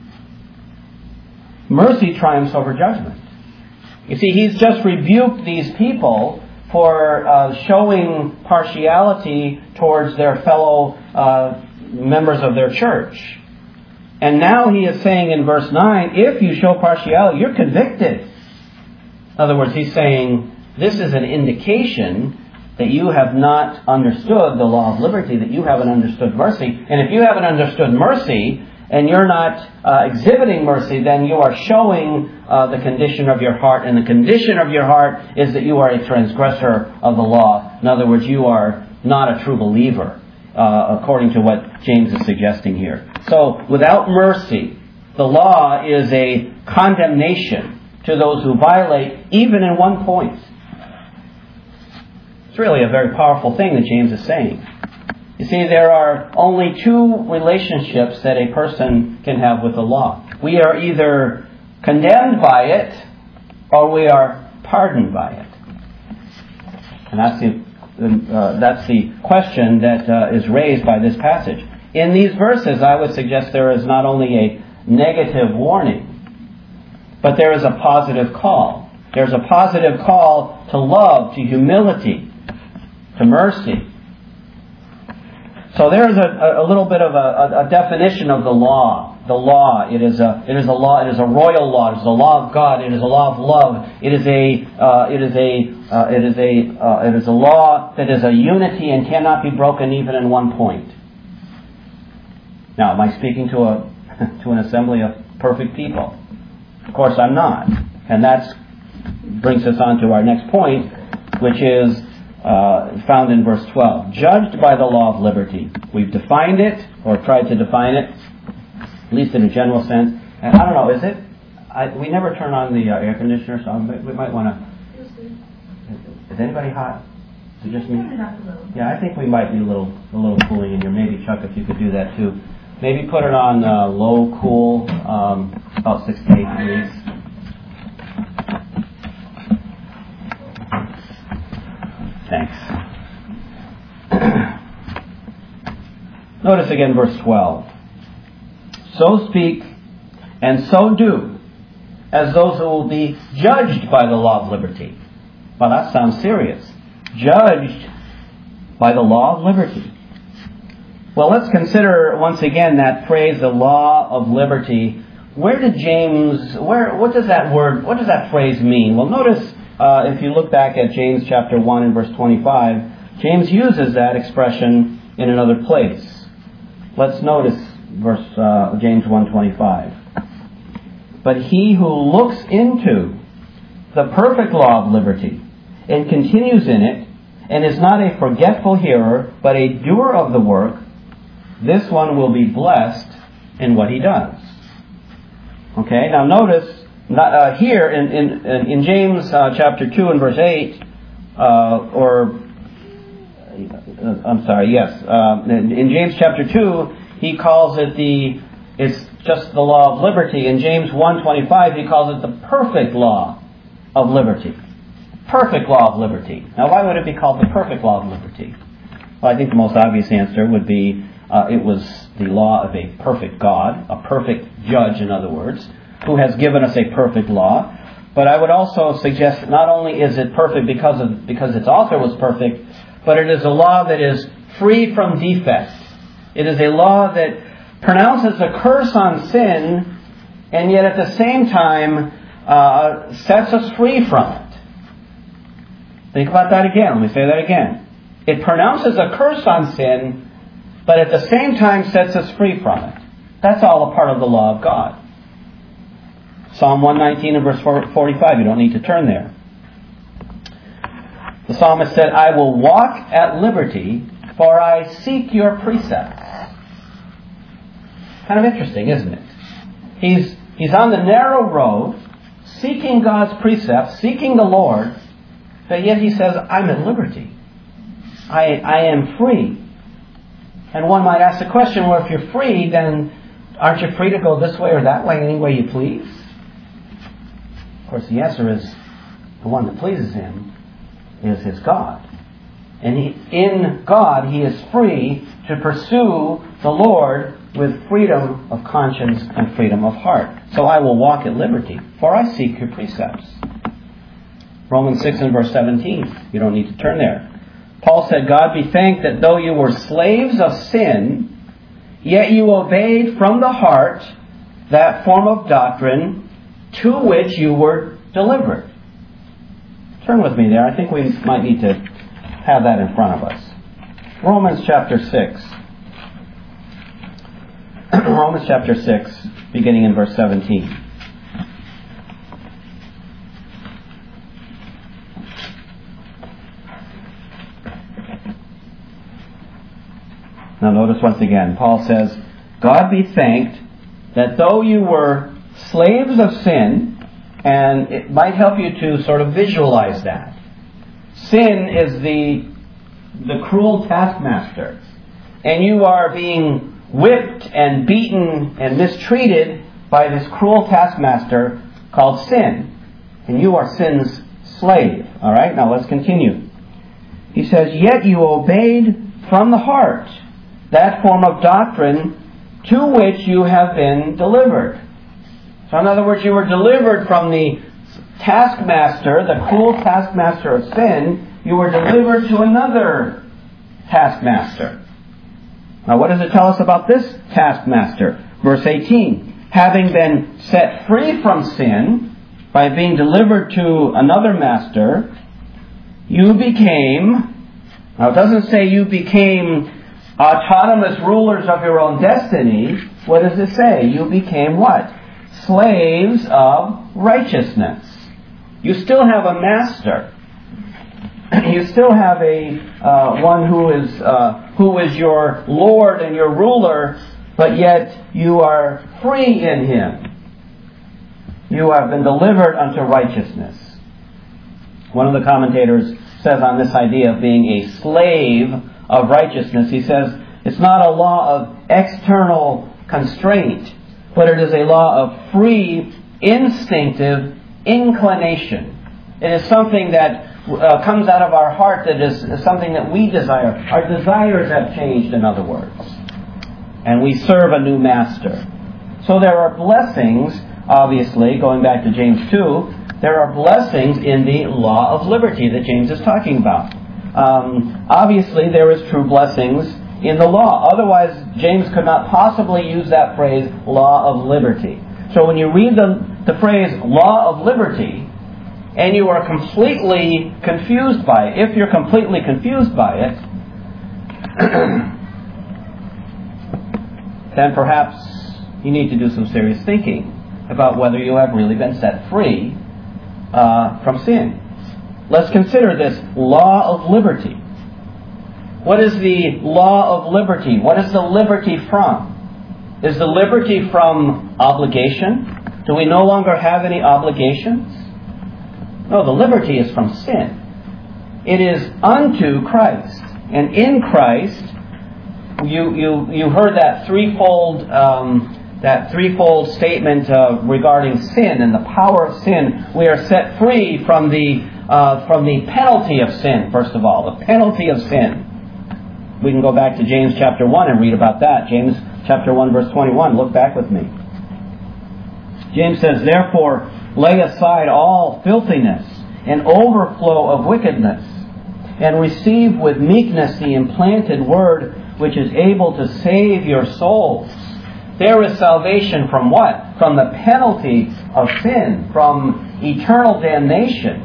Mercy triumphs over judgment. You see, he's just rebuked these people for showing partiality towards their fellow members of their church. And now he is saying in verse 9, if you show partiality, you're convicted. In other words, he's saying this is an indication that you have not understood the law of liberty, that you haven't understood mercy. And if you haven't understood mercy, and you're not exhibiting mercy, then you are showing the condition of your heart. And the condition of your heart is that you are a transgressor of the law. In other words, you are not a true believer, according to what James is suggesting here. So, without mercy, the law is a condemnation to those who violate, even in one point. It's really a very powerful thing that James is saying. You see, there are only two relationships that a person can have with the law. We are either condemned by it or we are pardoned by it. And that's the question that is raised by this passage. In these verses, I would suggest there is not only a negative warning, but there is a positive call. There's a positive call to love, to humility, to mercy. So there is a little bit of a definition of the law. The law, it is a law. It is a royal law. It is a law of God. It is a law of love. It is a law that is a unity and cannot be broken even in one point. Now, am I speaking to an assembly of perfect people? Of course, I'm not. And that brings us on to our next point, which is found in verse 12. Judged by the law of liberty. We've defined it, or tried to define it, at least in a general sense. And I don't know, is it? We never turn on the air conditioner, so we might want to... Is anybody hot? Is it just me? Yeah, I think we might need a little cooling in here. Maybe, Chuck, if you could do that too. Maybe put it on low cool, about 6 to 8 degrees. Thanks. Notice again verse 12. So speak and so do as those who will be judged by the law of liberty. Well, that sounds serious. Judged by the law of liberty. Well, let's consider once again that phrase, the law of liberty. What does that phrase mean? Well, notice if you look back at James chapter 1 and verse 25, James uses that expression in another place. Let's notice James 1:25. But he who looks into the perfect law of liberty and continues in it, and is not a forgetful hearer, but a doer of the work, this one will be blessed in what he does. Okay, now notice here in James chapter 2 and verse 8, in James chapter 2, he calls it it's just the law of liberty. In James 1:25, he calls it the perfect law of liberty. Perfect law of liberty. Now, why would it be called the perfect law of liberty? Well, I think the most obvious answer would be it was the law of a perfect God, a perfect judge, in other words, who has given us a perfect law. But I would also suggest that not only is it perfect because its author was perfect, but it is a law that is free from defect. It is a law that pronounces a curse on sin, and yet at the same time sets us free from it. Think about that again. Let me say that again. It pronounces a curse on sin, but at the same time sets us free from it. That's all a part of the law of God. Psalm 119 and verse 45. You don't need to turn there. The psalmist said, I will walk at liberty, for I seek your precepts. Kind of interesting, isn't it? He's on the narrow road, seeking God's precepts, seeking the Lord, but yet he says, I'm at liberty. I am free. And one might ask the question, well, if you're free, then aren't you free to go this way or that way, any way you please? Of course, the answer is the one that pleases him is his God. And in God, he is free to pursue the Lord with freedom of conscience and freedom of heart. So I will walk at liberty, for I seek your precepts. Romans 6 and verse 17. You don't need to turn there. Paul said, God be thanked that though you were slaves of sin, yet you obeyed from the heart that form of doctrine to which you were delivered. Turn with me there. I think we might need to have that in front of us. Romans chapter 6. Romans chapter 6, beginning in verse 17. Now notice once again, Paul says, God be thanked that though you were slaves of sin, and it might help you to sort of visualize that. Sin is the cruel taskmaster. and you are being whipped and beaten and mistreated by this cruel taskmaster called sin. And you are sin's slave. All right, now let's continue. He says, yet you obeyed from the heart that form of doctrine to which you have been delivered. So in other words, you were delivered from the taskmaster, the cruel taskmaster of sin. You were delivered to another taskmaster. Now what does it tell us about this taskmaster? Verse 18. Having been set free from sin by being delivered to another master, you became, now it doesn't say you became autonomous rulers of your own destiny. What does it say? You became what? Slaves of righteousness. You still have a master. You still have a one who is your Lord and your ruler, but yet you are free in Him. You have been delivered unto righteousness. One of the commentators says on this idea of being a slave of righteousness, he says it's not a law of external constraint, but it is a law of free, instinctive inclination. It is something that comes out of our heart, that is something that we desire. Our desires have changed, in other words. And we serve a new master. So there are blessings, obviously, going back to James 2, there are blessings in the law of liberty that James is talking about. Obviously, there is true blessings in the law. Otherwise, James could not possibly use that phrase, law of liberty. So when you read the phrase, law of liberty, and you are completely confused by it, if you're completely confused by it, then perhaps you need to do some serious thinking about whether you have really been set free from sin. Let's consider this law of liberty. What is the law of liberty? What is the liberty from? Is the liberty from obligation? Do we no longer have any obligations? No, the liberty is from sin. It is unto Christ. And in Christ, you heard that threefold statement regarding sin and the power of sin. We are set free from the penalty of sin, first of all. The penalty of sin. We can go back to James chapter 1 and read about that. James chapter 1 verse 21. Look back with me. James says, therefore, lay aside all filthiness and overflow of wickedness, and receive with meekness the implanted word, which is able to save your souls. There is salvation from what? From the penalty of sin, from eternal damnation.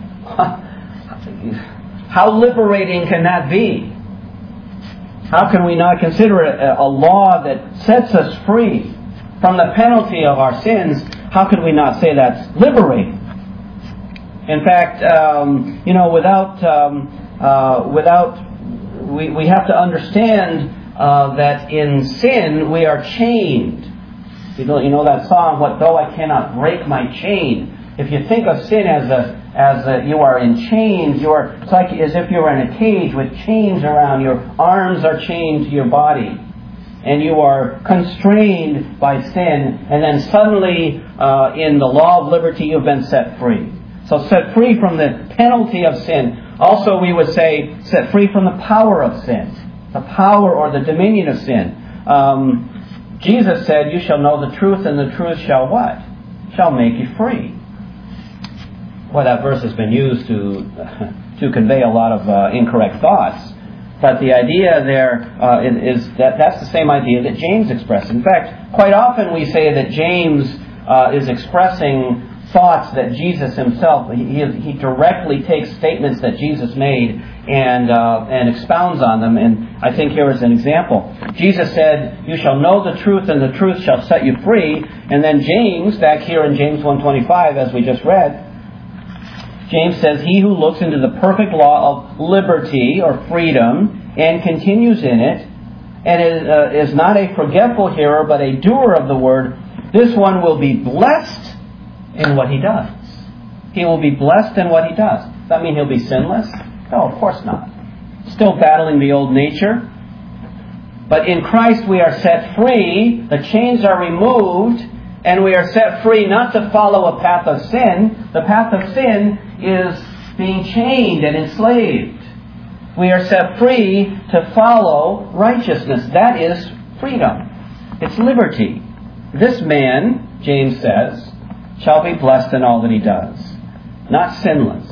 How liberating can that be? How can we not consider it a law that sets us free from the penalty of our sins? How could we not say that's liberating? In fact, we have to understand that in sin we are chained. You know that song, "What though I cannot break my chain?" If you think of sin as you are in chains, it's like as if you were in a cage with chains around. Your arms are chained to your body, and you are constrained by sin. And then suddenly, in the law of liberty, you've been set free. So set free from the penalty of sin. Also, we would say set free from the power of sin, the power or the dominion of sin. Jesus said, "You shall know the truth, and the truth shall what? Shall make you free." Well, that verse has been used to convey a lot of incorrect thoughts. But the idea there is that that's the same idea that James expressed. In fact, quite often we say that James is expressing thoughts that Jesus himself, he directly takes statements that Jesus made and expounds on them. And I think here is an example. Jesus said, "You shall know the truth, and the truth shall set you free." And then James, back here in James 1:25, as we just read, James says, "He who looks into the perfect law of liberty," or freedom, "and continues in it, and is not a forgetful hearer, but a doer of the word, this one will be blessed in what he does." He will be blessed in what he does. Does that mean he'll be sinless? No, of course not. Still battling the old nature. But in Christ we are set free, the chains are removed, and we are set free not to follow a path of sin. The path of sin is being chained and enslaved. We are set free to follow righteousness. That is freedom. It's liberty. This man, James says, shall be blessed in all that he does, not sinless.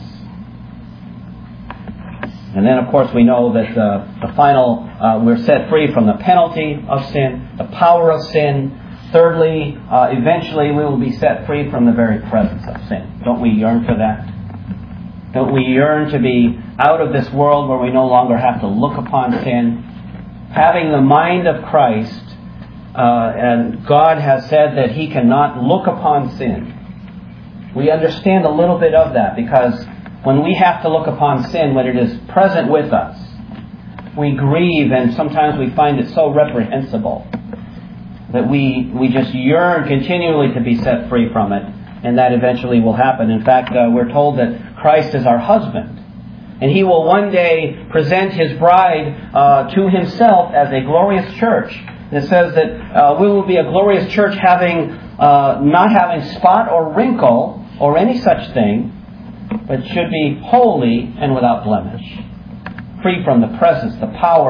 And then, of course, we know that the final, we're set free from the penalty of sin, the power of sin. Thirdly, eventually we will be set free from the very presence of sin. Don't we yearn for that? Don't we yearn to be out of this world where we no longer have to look upon sin? Having the mind of Christ, and God has said that He cannot look upon sin. We understand a little bit of that, because when we have to look upon sin, when it is present with us, we grieve, and sometimes we find it so reprehensible that we just yearn continually to be set free from it, and that eventually will happen. In fact, we're told that Christ is our husband, and He will one day present His bride to Himself as a glorious church. It says that we will be a glorious church not having spot or wrinkle or any such thing, but should be holy and without blemish, free from the presence, the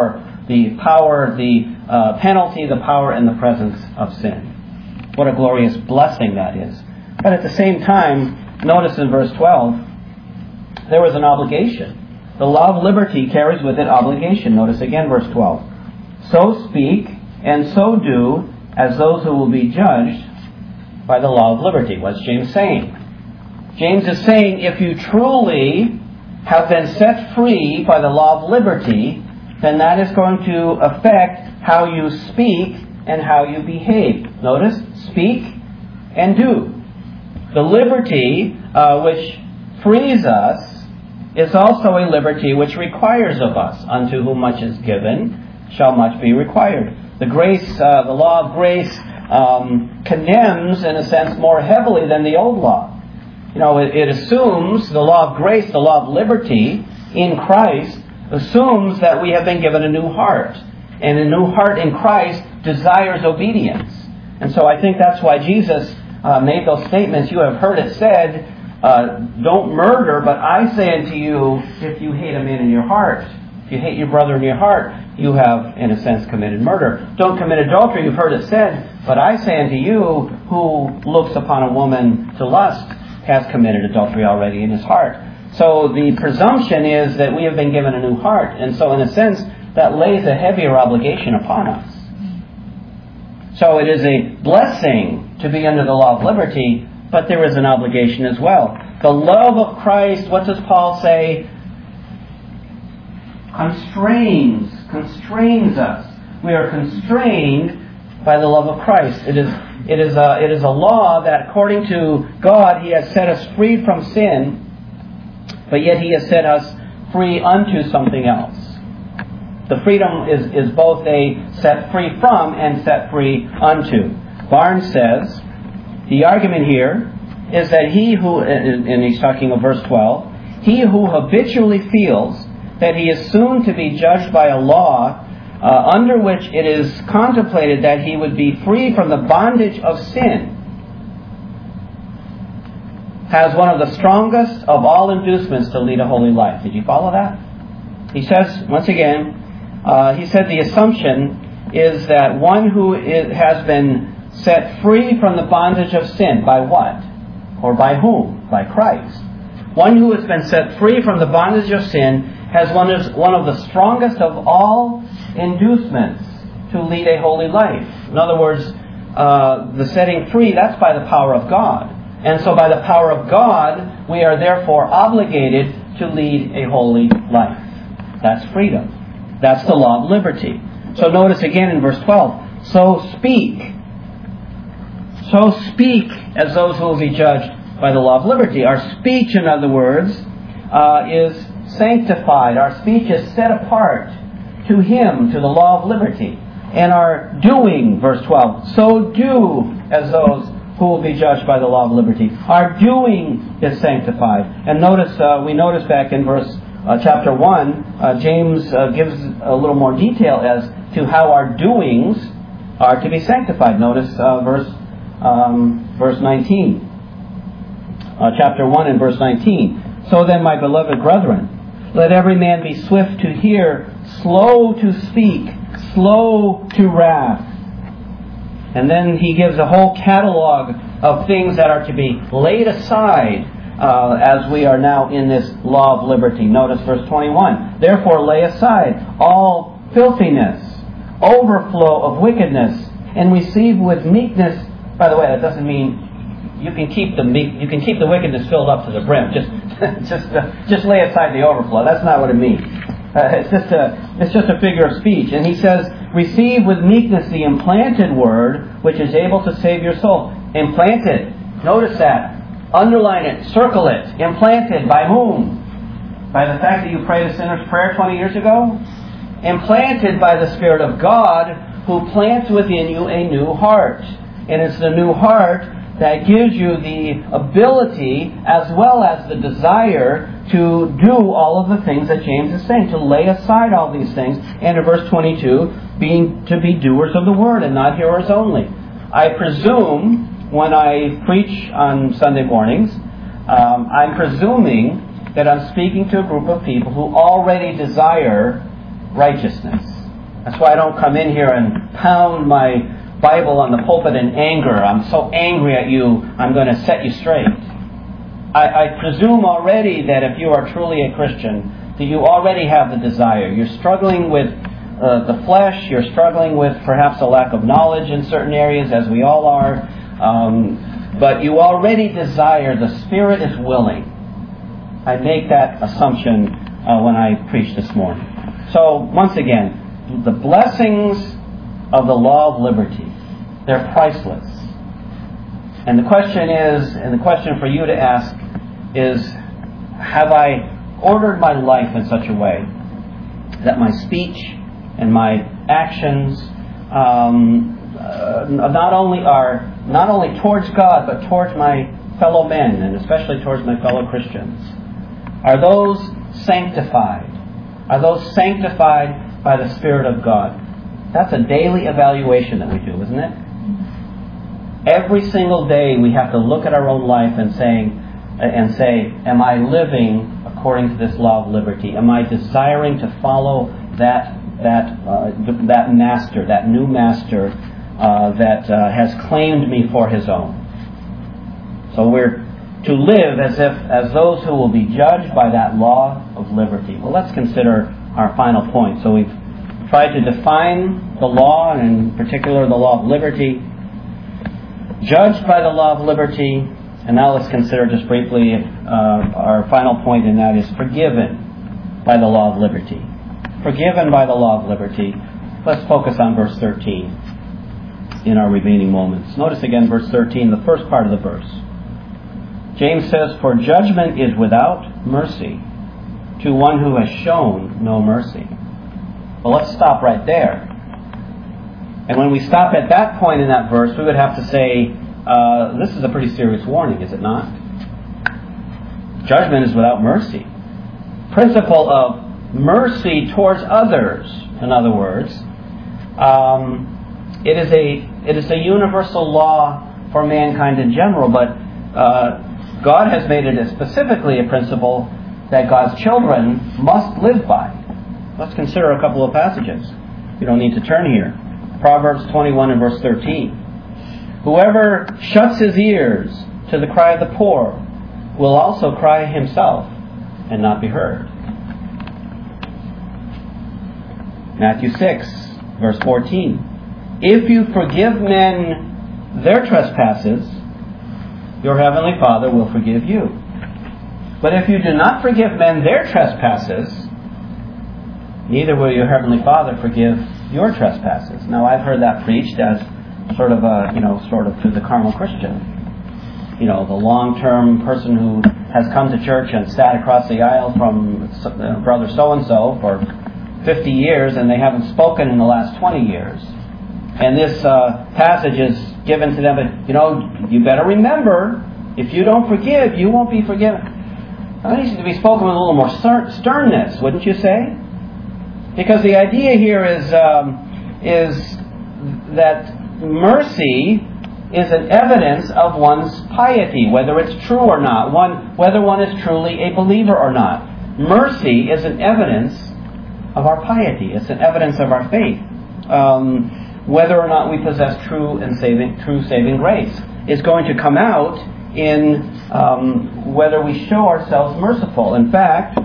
penalty, the power, and the presence of sin. What a glorious blessing that is. But at the same time, notice in verse 12, there was an obligation. The law of liberty carries with it obligation. Notice again verse 12. So speak and so do as those who will be judged by the law of liberty. What's James saying? James is saying, if you truly have been set free by the law of liberty, then that is going to affect how you speak and how you behave. Notice, speak and do. The liberty which frees us is also a liberty which requires of us. Unto whom much is given, shall much be required. The law of grace condemns, in a sense, more heavily than the old law. It assumes, the law of grace, the law of liberty in Christ, assumes that we have been given a new heart. And a new heart in Christ desires obedience. And so I think that's why Jesus made those statements. You have heard it said, don't murder, but I say unto you, if you hate a man in your heart, if you hate your brother in your heart, you have, in a sense, committed murder. Don't commit adultery, you've heard it said, but I say unto you, who looks upon a woman to lust, has committed adultery already in his heart. So the presumption is that we have been given a new heart. And so in a sense, that lays a heavier obligation upon us. So it is a blessing to be under the law of liberty, but there is an obligation as well. The love of Christ, what does Paul say? Constrains us. We are constrained by the love of Christ. It is a law that, according to God, He has set us free from sin, but yet He has set us free unto something else. The freedom is both a set free from and set free unto. Barnes says, the argument here is that he who, and he's talking of verse 12, he who habitually feels that he is soon to be judged by a law under which it is contemplated that he would be free from the bondage of sin, has one of the strongest of all inducements to lead a holy life. Did you follow that? He says, once again, he said the assumption is that one who has been set free from the bondage of sin, by what? Or by whom? By Christ. One who has been set free from the bondage of sin has one of the strongest of all inducements to lead a holy life. In other words, the setting free, that's by the power of God. And so by the power of God, we are therefore obligated to lead a holy life. That's freedom. That's the law of liberty. So notice again in verse 12, so speak as those who will be judged by the law of liberty. Our speech, in other words, is sanctified. Our speech is set apart to Him, to the law of liberty. And our doing, verse 12, so do as those who will be judged by the law of liberty. Our doing is sanctified. And we notice back in verse chapter 1, James gives a little more detail as to how our doings are to be sanctified. Notice verse 19. Chapter 1 and verse 19. So then, my beloved brethren, let every man be swift to hear, slow to speak, slow to wrath. And then he gives a whole catalog of things that are to be laid aside as we are now in this law of liberty. Notice verse 21. Therefore lay aside all filthiness, overflow of wickedness, and receive with meekness. By the way, that doesn't mean you can keep the wickedness filled up to the brim. Just lay aside the overflow. That's not what it means. It's just a figure of speech. And he says, receive with meekness the implanted word, which is able to save your soul. Implanted. Notice that. Underline it. Circle it. Implanted. By whom? By the fact that you prayed a sinner's prayer 20 years ago? Implanted by the Spirit of God, who plants within you a new heart. And it's the new heart that gives you the ability as well as the desire to do all of the things that James is saying, to lay aside all these things. And in verse 22, to be doers of the word and not hearers only. I presume when I preach on Sunday mornings, I'm presuming that I'm speaking to a group of people who already desire righteousness. That's why I don't come in here and pound my Bible on the pulpit in anger. I'm so angry at you, I'm going to set you straight. I presume already that if you are truly a Christian, that you already have the desire. You're struggling with the flesh. You're struggling with perhaps a lack of knowledge in certain areas, as we all are. But you already desire. The Spirit is willing. I make that assumption when I preach this morning. So, once again, the blessings of the law of liberty, they're priceless. And the question for you to ask is, have I ordered my life in such a way that my speech and my actions not only towards God, but towards my fellow men, and especially towards my fellow Christians, are those sanctified? Are those sanctified by the Spirit of God? That's a daily evaluation that we do, isn't it? Every single day we have to look at our own life and say, am I living according to this law of liberty? Am I desiring to follow that master, that new master that has claimed me for his own? So we're to live as those who will be judged by that law of liberty. Well, let's consider our final point. So we've tried to define the law, and in particular the law of liberty, judged by the law of liberty, and now let's consider just briefly our final point, and that is forgiven by the law of liberty. Forgiven by the law of liberty. Let's focus on verse 13 in our remaining moments. Notice again verse 13, the first part of the verse. James says, for judgment is without mercy to one who has shown no mercy. Well, let's stop right there. And when we stop at that point in that verse, we would have to say, this is a pretty serious warning, is it not? Judgment is without mercy. Principle of mercy towards others, in other words. It is a universal law for mankind in general, but God has made it specifically a principle that God's children must live by. Let's consider a couple of passages. You don't need to turn here. Proverbs 21 and verse 13. Whoever shuts his ears to the cry of the poor will also cry himself and not be heard. Matthew 6, verse 14. If you forgive men their trespasses, your heavenly Father will forgive you. But if you do not forgive men their trespasses, neither will your heavenly Father forgive your trespasses. Now, I've heard that preached as sort of to the carnal Christian. The long-term person who has come to church and sat across the aisle from brother so-and-so for 50 years, and they haven't spoken in the last 20 years. And this passage is given to them, you better remember, if you don't forgive, you won't be forgiven. That needs to be spoken with a little more sternness, wouldn't you say? Because the idea here is that mercy is an evidence of one's piety, whether it's true or not, whether one is truly a believer or not. Mercy is an evidence of our piety. It's an evidence of our faith. Whether or not we possess true saving grace is going to come out in whether we show ourselves merciful. In fact,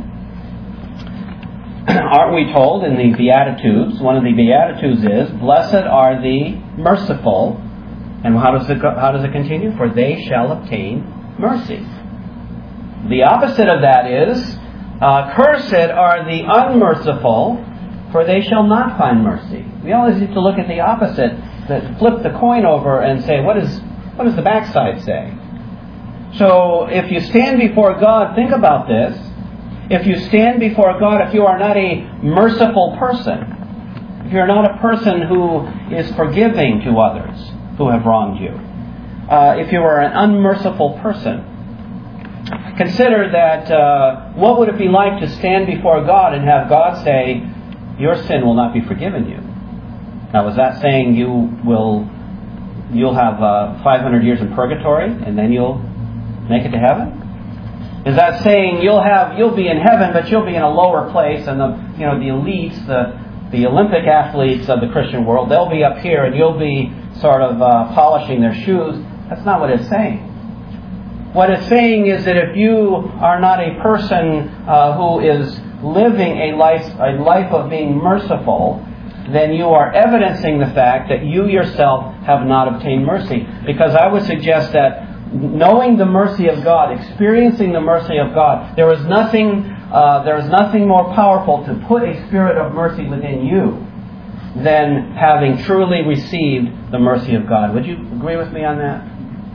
aren't we told in the Beatitudes, one of the Beatitudes is, "Blessed are the merciful," and how does it continue? "For they shall obtain mercy." The opposite of that is, "Cursed are the unmerciful, for they shall not find mercy." We always need to look at the opposite, flip the coin over and say, what does the backside say? So if you stand before God, think about this. If you stand before God, if you are not a merciful person, if you're not a person who is forgiving to others who have wronged you, if you are an unmerciful person, consider that what would it be like to stand before God and have God say, "Your sin will not be forgiven you"? Now, is that saying you'll have 500 years in purgatory and then you'll make it to heaven? Is that saying you'll be in heaven, but you'll be in a lower place, and the elites, the Olympic athletes of the Christian world, they'll be up here and you'll be sort of polishing their shoes? That's not what it's saying. What it's saying is that if you are not a person who is living a life of being merciful, then you are evidencing the fact that you yourself have not obtained mercy. Because I would suggest that knowing the mercy of God, experiencing the mercy of God, there is nothing more powerful to put a spirit of mercy within you than having truly received the mercy of God. Would you agree with me on that?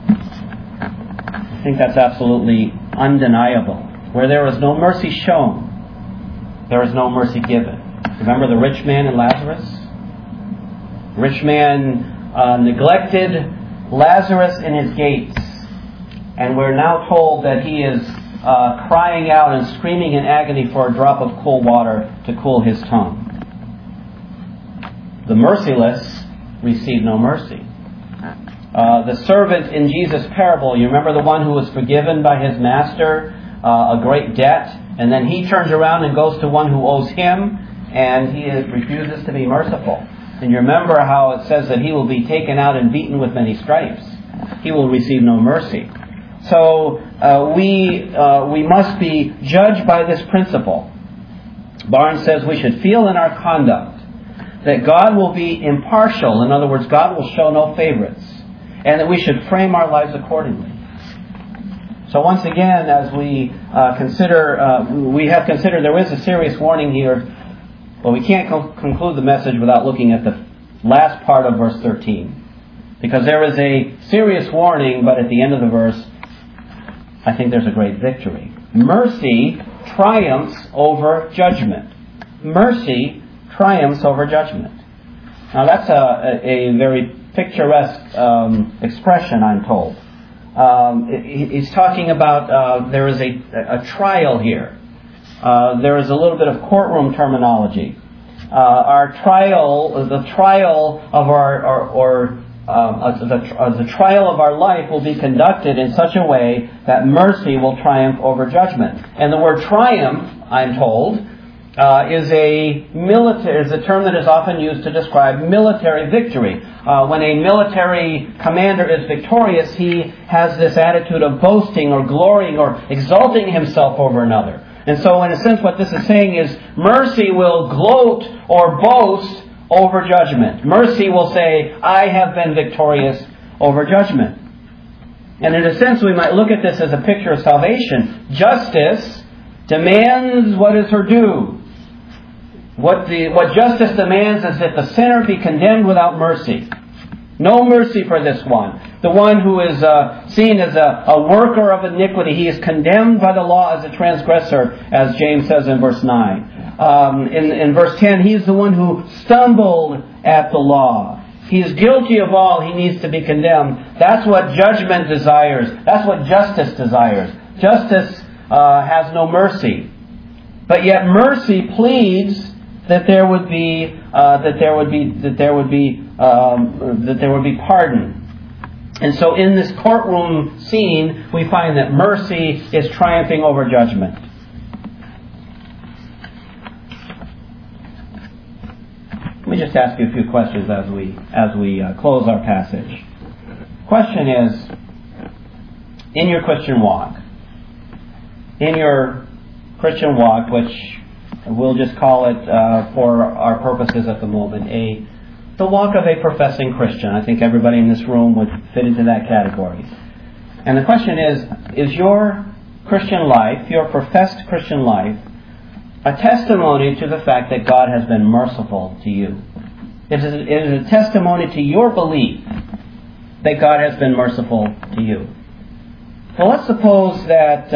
I think that's absolutely undeniable. Where there is no mercy shown, there is no mercy given. Remember the rich man and Lazarus? Rich man neglected Lazarus in his gates. And we're now told that he is crying out and screaming in agony for a drop of cool water to cool his tongue. The merciless receive no mercy. The servant in Jesus' parable, you remember the one who was forgiven by his master a great debt, and then he turns around and goes to one who owes him, and he refuses to be merciful. And you remember how it says that he will be taken out and beaten with many stripes. He will receive no mercy. So we must be judged by this principle. Barnes says we should feel in our conduct that God will be impartial. In other words, God will show no favorites. And that we should frame our lives accordingly. So once again, as we have considered there is a serious warning here. Well, we can't conclude the message without looking at the last part of verse 13. Because there is a serious warning, but at the end of the verse, I think there's a great victory. Mercy triumphs over judgment. Mercy triumphs over judgment. Now that's a very picturesque expression, I'm told. He's talking about there is a trial here. There is a little bit of courtroom terminology. The trial of our life will be conducted in such a way that mercy will triumph over judgment. And the word triumph, I'm told, is a term that is often used to describe military victory. When a military commander is victorious, he has this attitude of boasting or glorying or exalting himself over another. And so in a sense what this is saying is mercy will gloat or boast over judgment. Mercy will say, I have been victorious over judgment. And in a sense we might look at this as a picture of salvation. Justice demands what is her due. What justice demands is that the sinner be condemned without mercy. No mercy for this one. The one who is seen as a worker of iniquity, he is condemned by the law as a transgressor, as James says in verse 9. In verse 10, he is the one who stumbled at the law. He is guilty of all. He needs to be condemned. That's what judgment desires. That's what justice desires. Justice has no mercy. But yet mercy pleads that there would be pardon. And so in this courtroom scene, we find that mercy is triumphing over judgment. Let me just ask you a few questions as we close our passage. Question is, in your Christian walk, which we'll just call it for our purposes at the moment, the walk of a professing Christian. I think everybody in this room would fit into that category. And the question is your Christian life, your professed Christian life, a testimony to the fact that God has been merciful to you? It is a testimony to your belief that God has been merciful to you. Well, let's suppose that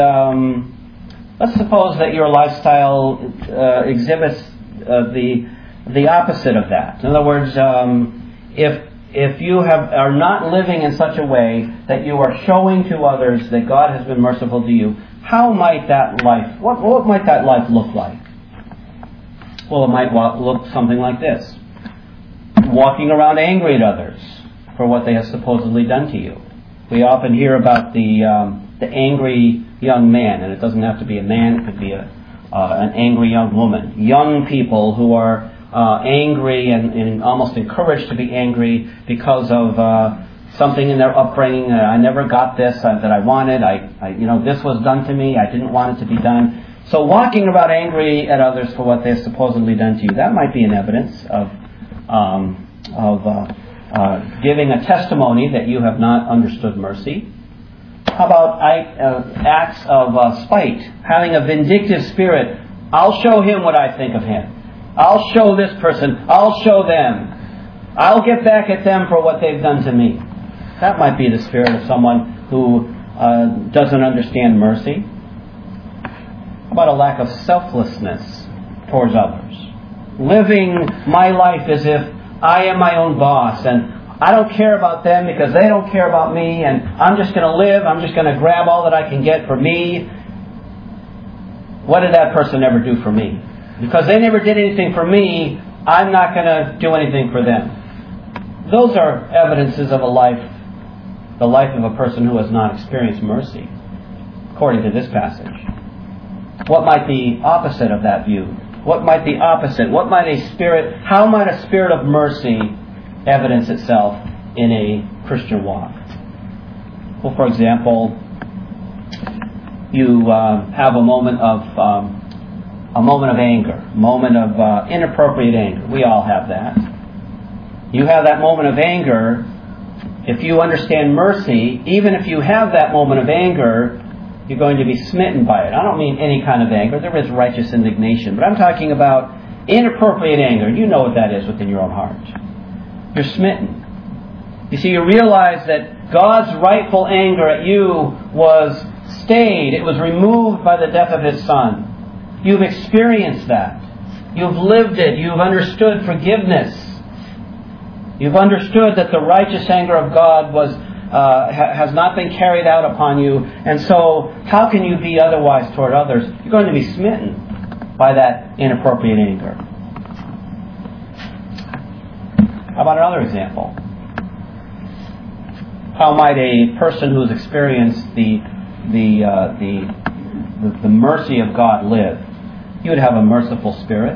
your lifestyle exhibits the opposite of that. In other words, if you are not living in such a way that you are showing to others that God has been merciful to you, how might that life? What might that life look like? Well, it might look something like this: walking around angry at others for what they have supposedly done to you. We often hear about the angry young man, and it doesn't have to be a man; it could be an angry young woman. Young people who are angry and almost encouraged to be angry because of something in their upbringing. I never got this that I wanted. This was done to me. I didn't want it to be done. So walking around angry at others for what they have supposedly done to you, that might be an evidence of giving a testimony that you have not understood mercy. How about acts of spite, having a vindictive spirit? I'll show him what I think of him. I'll show this person. I'll show them. I'll get back at them for what they've done to me. That might be the spirit of someone who doesn't understand mercy. How about a lack of selflessness towards others? Living my life as if I am my own boss and I don't care about them because they don't care about me, and I'm just going to live. I'm just going to grab all that I can get for me. What did that person ever do for me? Because they never did anything for me, I'm not going to do anything for them. Those are evidences of the life of a person who has not experienced mercy, according to this passage. What might the opposite of that view? What might the opposite? How might a spirit of mercy evidence itself in a Christian walk? Well, for example, you have a moment of anger, a moment of inappropriate anger. We all have that. You have that moment of anger. If you understand mercy, even if you have that moment of anger, you're going to be smitten by it. I don't mean any kind of anger. There is righteous indignation. But I'm talking about inappropriate anger. You know what that is within your own heart. You're smitten. You see, you realize that God's rightful anger at you was stayed. It was removed by the death of His Son. You've experienced that. You've lived it. You've understood forgiveness. You've understood that the righteous anger of God has not been carried out upon you. And so, how can you be otherwise toward others? You're going to be smitten by that inappropriate anger. How about another example? How might a person who's experienced the mercy of God live? You would have a merciful spirit,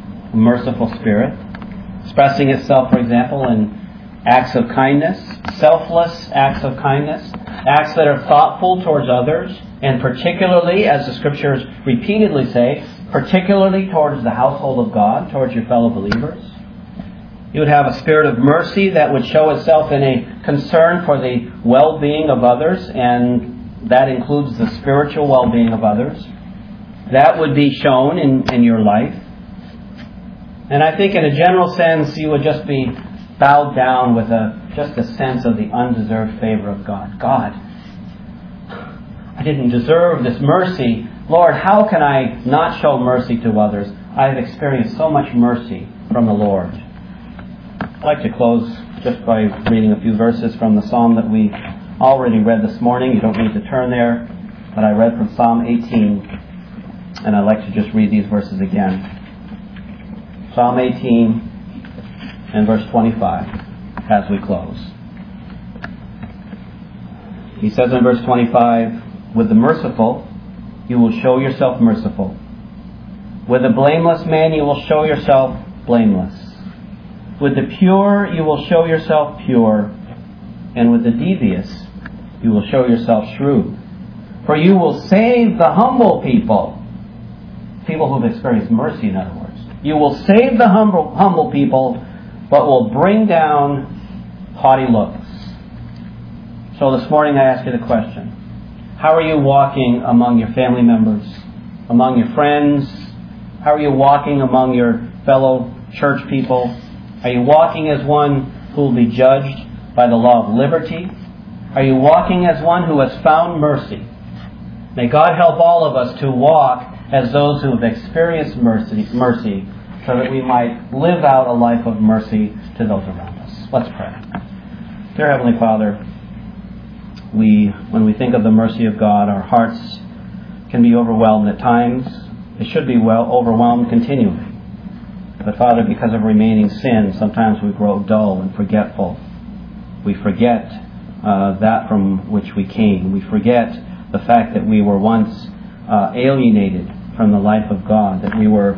expressing itself, for example, in acts of kindness, selfless acts of kindness, acts that are thoughtful towards others, and particularly, as the Scriptures repeatedly say, particularly towards the household of God, towards your fellow believers. You would have a spirit of mercy that would show itself in a concern for the well-being of others, and that includes the spiritual well-being of others. That would be shown in your life. And I think in a general sense, you would just be bowed down with just a sense of the undeserved favor of God. God, I didn't deserve this mercy. Lord, how can I not show mercy to others? I have experienced so much mercy from the Lord. I'd like to close just by reading a few verses from the psalm that we already read this morning. You don't need to turn there. But I read from Psalm 18, and I'd like to just read these verses again. Psalm 18 and verse 25 as we close. He says in verse 25, "With the merciful you will show yourself merciful. With the blameless man you will show yourself blameless. With the pure you will show yourself pure. And with the devious you will show yourself shrewd. For you will save the humble people." People who've experienced mercy, in other words. "You will save the humble people, but will bring down haughty looks." So this morning I ask you the question. How are you walking among your family members, among your friends? How are you walking among your fellow church people? Are you walking as one who will be judged by the law of liberty? Are you walking as one who has found mercy? May God help all of us to walk as those who have experienced mercy, so that we might live out a life of mercy to those around us. Let's pray. Dear Heavenly Father, when we think of the mercy of God, our hearts can be overwhelmed at times. They should be overwhelmed continually. But Father, because of remaining sin, sometimes we grow dull and forgetful. We forget that from which we came. We forget the fact that we were once alienated from the life of God, that we were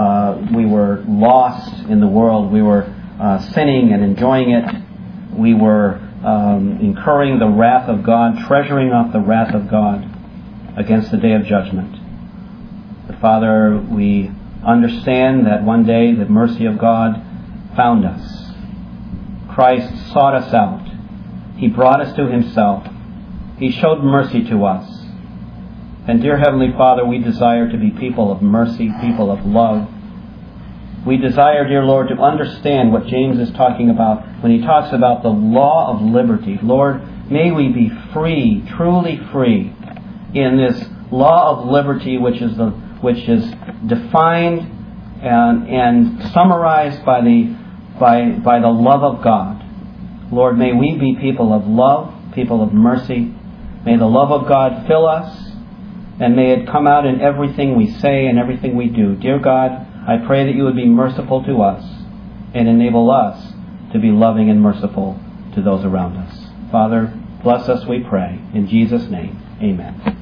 lost in the world. We were sinning and enjoying it. We were incurring the wrath of God, treasuring up the wrath of God against the day of judgment. But Father, we understand that one day the mercy of God found us. Christ sought us out. He brought us to Himself. He showed mercy to us. And dear Heavenly Father, we desire to be people of mercy, people of love. We desire, dear Lord, to understand what James is talking about when he talks about the law of liberty. Lord, may we be free, truly free, in this law of liberty which is defined and summarized by the love of God. Lord, may we be people of love, people of mercy. May the love of God fill us, and may it come out in everything we say and everything we do. Dear God, I pray that you would be merciful to us and enable us to be loving and merciful to those around us. Father, bless us, we pray. In Jesus' name, amen.